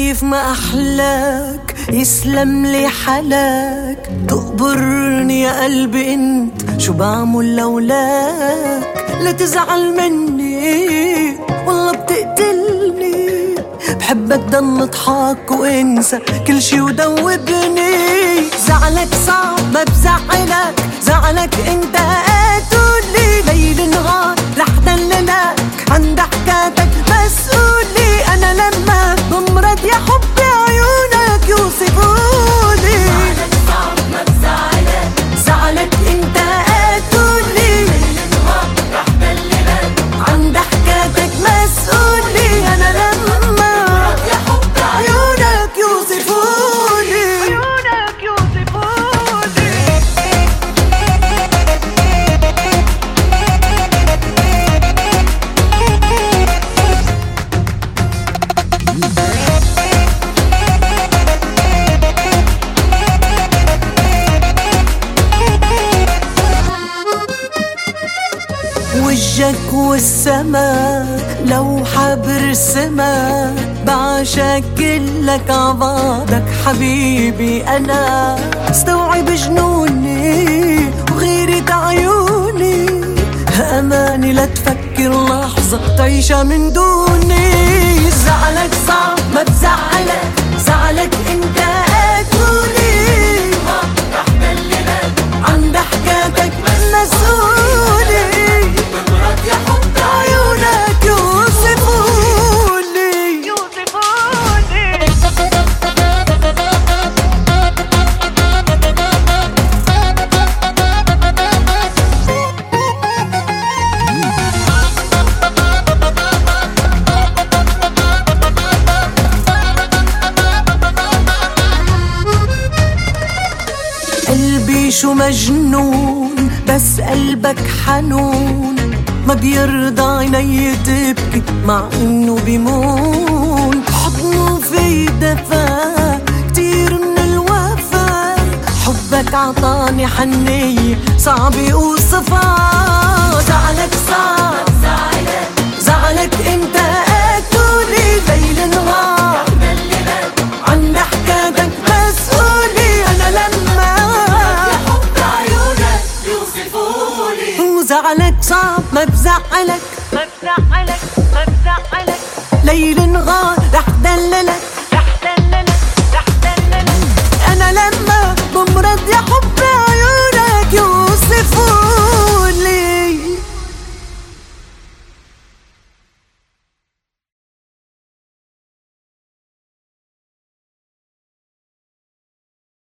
كيف ما أحلاك يسلم لي حلاك، تقبرني يا قلبي انت شو بعمل لولاك. لا تزعل مني والله بتقتلني، بحبك ضل اضحك وانسى كل شي ودوبني. زعلك صعب ما بزعلك، زعلك انت قاتلي. ليل نهار رح دللك عند حكاتك مسؤولي. انا لما بمرض يا حبي عيونك يوصفولي. زعلك صعب ما بزعلك، زعلك انت قاتلي. ليل نهار رح دللك عند حكاتك مسؤولي. انا لما بمرض يا حبي عيونك يوصفولي. عيونك يوصفولي. وجهك والسماء لو برسمها، بعشقلك عبادك حبيبي. أنا استوعب جنوني وغيرة عيوني، أماني لا تفكر لحظة تعيشها من دوني. زعلك صعب ما بزعلك، زعلك انت قاتلي. رح دللك عند حكاتك مسؤولي. بمرض يا حبي عيونك يوصفولي. قلبي شو مجنون بس قلبك حنون، ما بيرضى عيني تبكي مع انه بيمون. حضنه في دفا كتير من الوفا، حبك عطاني حنية صعب اوصفها. زعلك صعب زعلك زعلك انت قاتلي. ليل نهار دللك عند حكاتك مسؤولي. انا لما يا حبي عيونك يوصفولي. وزعلك صعب ما بزعلك، ما بزعلك ما بزعلك، ليل نهار رح دللك. رح دللك رح دللك. انا لما بمرض يا حب